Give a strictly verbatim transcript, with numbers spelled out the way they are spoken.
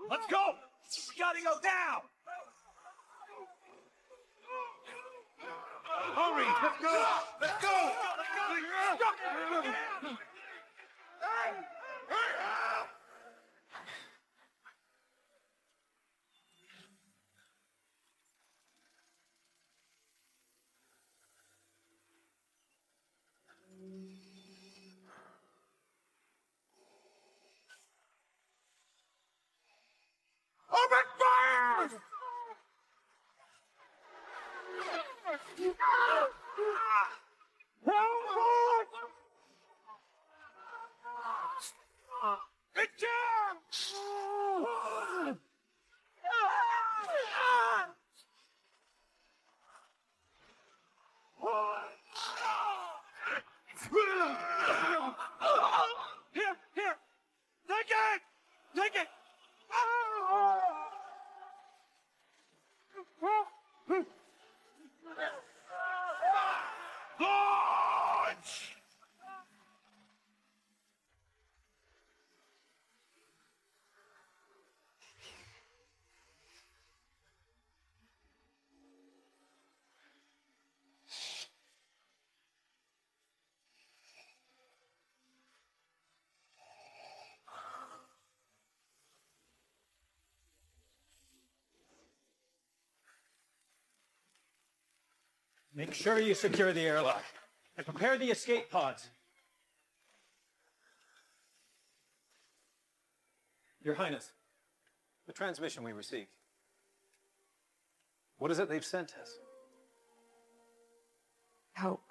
Let's go! We gotta go down! Hurry! Let's go! Let's go! Let's go! Open fire! Good job! Here, here! Take it! Take it! Launch! Make sure you secure the airlock and prepare the escape pods. Your Highness, the transmission we received. What is it they've sent us? Help.